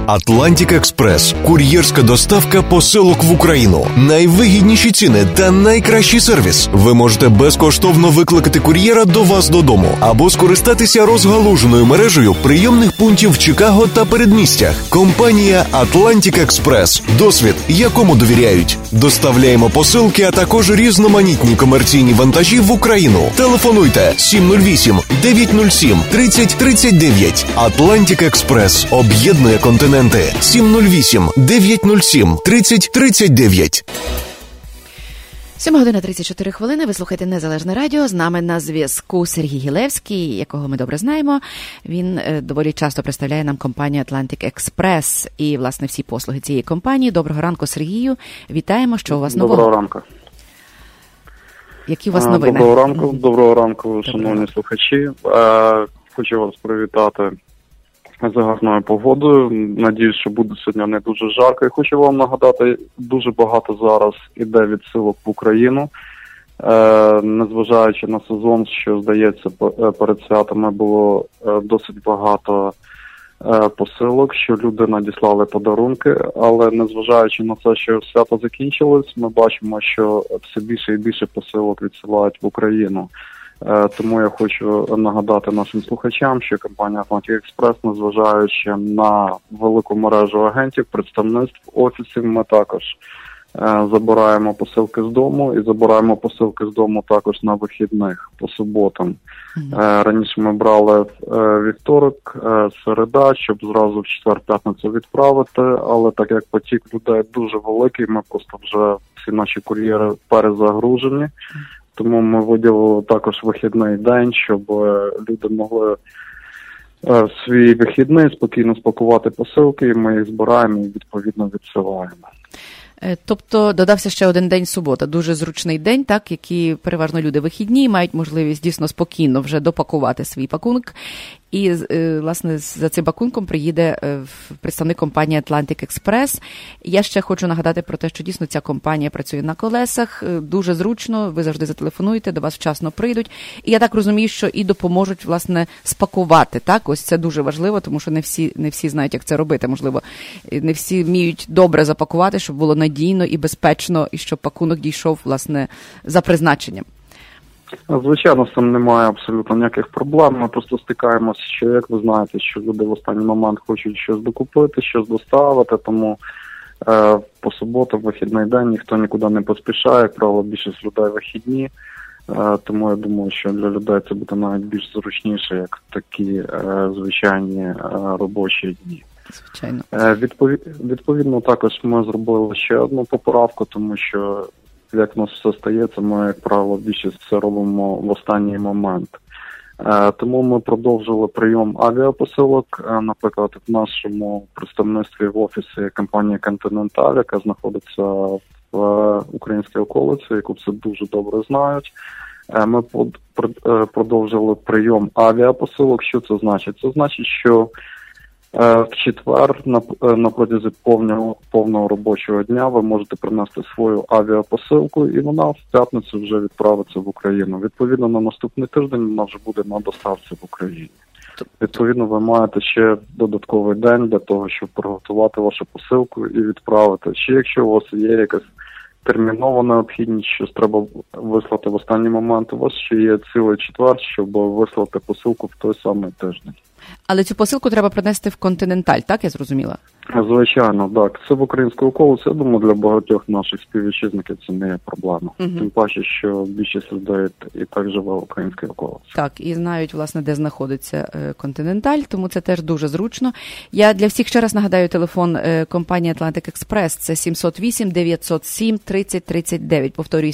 Атлантик Експрес. Кур'єрська доставка посилок в Україну. Найвигідніші ціни та найкращий сервіс. Ви можете безкоштовно викликати кур'єра до вас додому або скористатися розгалуженою мережею прийомних пунктів в Чикаго та передмістях. Компанія Атлантик Експрес. Досвід, якому довіряють. Доставляємо посилки, а також різноманітні комерційні вантажі в Україну. Телефонуйте 708-907-3039. Атлантик Експрес. Об'єднує континенти. 708-907-3039. 7:34. Ви слухаєте Незалежне радіо. З нами на зв'язку Сергій Гілевський, якого ми добре знаємо. Він доволі часто представляє нам компанію Атлантик Експрес і, власне, всі послуги цієї компанії. Доброго ранку, Сергію. Вітаємо, що у вас нового. Доброго ранку. Які у вас новини? Доброго ранку, шановні слухачі. Хочу вас привітати з гарною погодою. Надіюсь, що буде сьогодні не дуже жарко. І хочу вам нагадати, дуже багато зараз іде відсилок в Україну. Незважаючи на сезон, що, здається, перед святами було досить багато посилок, що люди надіслали подарунки. Але незважаючи на це, що свято закінчилось, ми бачимо, що все більше і більше посилок відсилають в Україну. Тому я хочу нагадати нашим слухачам, що компанія Атлантик Експрес, незважаючи на велику мережу агентів, представництв, офісів, ми також забираємо посилки з дому і забираємо посилки з дому також на вихідних, по суботам. Раніше ми брали вівторок, середа, щоб зразу в четвер-п'ятницю відправити, але так як потік людей дуже великий, ми просто вже всі наші кур'єри перезагружені. Тому ми виділили також вихідний день, щоб люди могли свій вихідний спокійно спакувати посилки, і ми їх збираємо і відповідно відсилаємо. Тобто додався ще один день субота, дуже зручний день, так, які переважно люди вихідні, мають можливість дійсно спокійно вже допакувати свій пакунок. І, власне, за цим пакунком приїде представник компанії Атлантик Експрес. Я ще хочу нагадати про те, що дійсно ця компанія працює на колесах, дуже зручно, ви завжди зателефонуєте, до вас вчасно прийдуть. І я так розумію, що і допоможуть, власне, спакувати, так? Ось це дуже важливо, тому що не всі знають, як це робити, можливо. Не всі вміють добре запакувати, щоб було надійно і безпечно, і щоб пакунок дійшов, власне, за призначенням. Звичайно, з цим немає абсолютно ніяких проблем. Ми просто стикаємося, що, як ви знаєте, що люди в останній момент хочуть щось докупити, щось доставити, тому по суботу, в вихідний день, ніхто нікуди не поспішає, як правило, більшість людей вихідні, тому я думаю, що для людей це буде навіть більш зручніше, як такі звичайні робочі дні. Звичайно. Відповідно, також ми зробили ще одну поправку, тому що як у нас все стається, ми, як правило, більшість все робимо в останній момент. Тому ми продовжили прийом авіапосилок. Наприклад, в нашому представництві в офісі компанії Continental, яка знаходиться в українській околиці, яку все дуже добре знають. Ми продовжили прийом авіапосилок. Що це значить? Це значить, що в четвер на протязі повного робочого дня ви можете принести свою авіапосилку, і вона в п'ятницю вже відправиться в Україну. Відповідно, на наступний тиждень вона вже буде на доставці в Україні. Відповідно, ви маєте ще додатковий день для того, щоб приготувати вашу посилку і відправити. Чи якщо у вас є якась термінова необхідність, щось треба вислати в останній момент, у вас ще є цілий четвер, щоб вислати посилку в той самий тиждень. Але цю посилку треба принести в Континенталь, так, я зрозуміла? Звичайно, так. Це в українську околицю. Я думаю, для багатьох наших співвітчизників це не є проблема. Тим паче, що більшість людей і так живе в українській околиці. Так, і знають, власне, де знаходиться Континенталь, тому це теж дуже зручно. Я для всіх ще раз нагадаю телефон компанії Атлантик Експрес. Це 708-907-3039. Повторюю,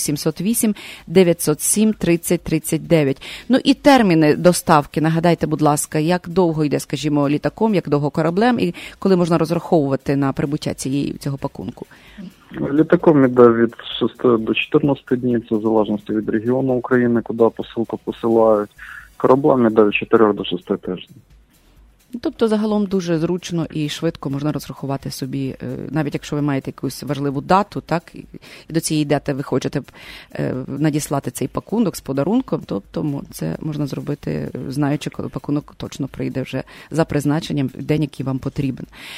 708-907-3039. Ну і терміни доставки, нагадайте, будь ласка, як довго йде, скажімо, літаком, як довго кораблем, і коли можна розраховувати на прибуття цього пакунку? Літаком іде від 6 до 14 днів, це в залежності від регіону України, куди посилку посилають. Кораблем іде від 4 до 6 тижнів. Тобто загалом дуже зручно і швидко можна розрахувати собі, навіть якщо ви маєте якусь важливу дату, так, і до цієї дати ви хочете надіслати цей пакунок з подарунком, тобто це можна зробити, знаючи, коли пакунок точно прийде вже за призначенням в день, який вам потрібен.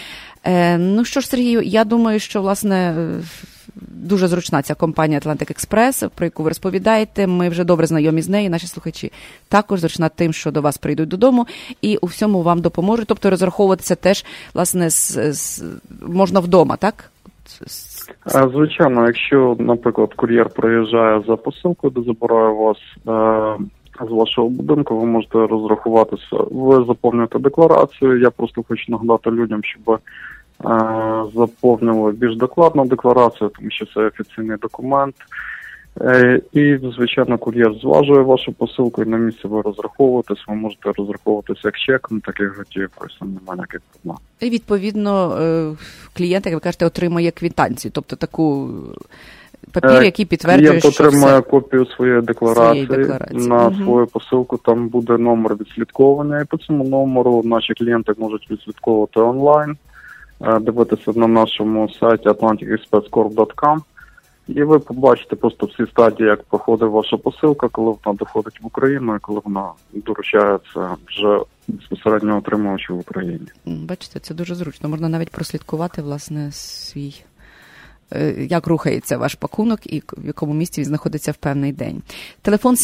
Ну що ж, Сергію, я думаю, що, власне, дуже зручна ця компанія Atlantic Express, про яку ви розповідаєте. Ми вже добре знайомі з нею, наші слухачі також зручна тим, що до вас прийдуть додому і у всьому вам допоможуть. Тобто розраховуватися теж, власне, можна вдома, так? Звичайно, якщо, наприклад, кур'єр приїжджає за посилкою, де забирає вас з вашого будинку, ви можете розрахуватися. Ви заповнюєте декларацію. Я просто хочу нагадати людям, щоб заповнювали більш докладну декларацію, тому що це офіційний документ. І, звичайно, кур'єр зважує вашу посилку, і на місці ви розраховуєтесь. Ви можете розраховуватися як чеком, так і готівкою, немає ніяких проблем. І, відповідно, клієнт, як ви кажете, отримує квитанцію, тобто таку папір, який підтверджує, клієнт що отримує копію своєї декларації на свою посилку, там буде номер відслідковування, і по цьому номеру наші клієнти можуть відслідковувати онлайн, дивитися на нашому сайті atlanticexpresscorp.com, і ви побачите просто всі стадії, як проходить ваша посилка, коли вона доходить в Україну і коли вона доручається вже безпосередньо отримувачу в Україні. Бачите, це дуже зручно. Можна навіть прослідкувати, власне, свій, як рухається ваш пакунок і в якому місці він знаходиться в певний день. Телефон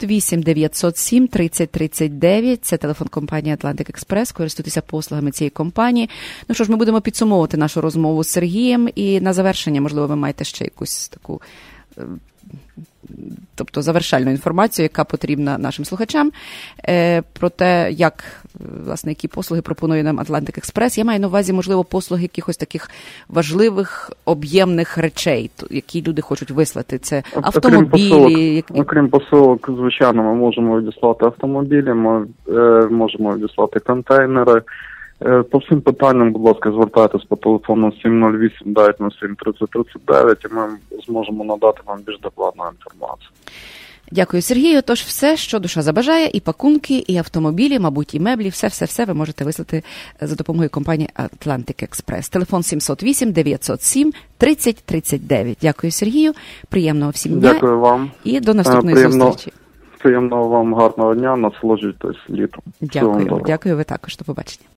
708-907-3039. Це телефон компанії Atlantic Express. Користуйтеся послугами цієї компанії. Ну що ж, ми будемо підсумовувати нашу розмову з Сергієм. І на завершення, можливо, ви маєте ще якусь таку, тобто завершальну інформацію, яка потрібна нашим слухачам, про те, як, власне, які послуги пропонує нам Atlantic Express. Я маю на увазі, можливо, послуги якихось таких важливих, об'ємних речей, які люди хочуть вислати. Це автомобілі. Окрім посилок, звичайно, ми можемо відіслати автомобілі, ми можемо відіслати контейнери. По всім питанням, будь ласка, звертайтесь по телефону 708-907-3039, і ми зможемо надати вам більш докладну інформацію. Дякую, Сергію. Тож все, що душа забажає, і пакунки, і автомобілі, мабуть, і меблі, все ви можете вислати за допомогою компанії Atlantic Express. Телефон 708-907-3039. Дякую, Сергію. Приємного всім дня. Дякую вам. І до наступної зустрічі. Приємного вам гарного дня. Насолоджуйтесь літом. Дякую. Дякую, ви також. До побачення.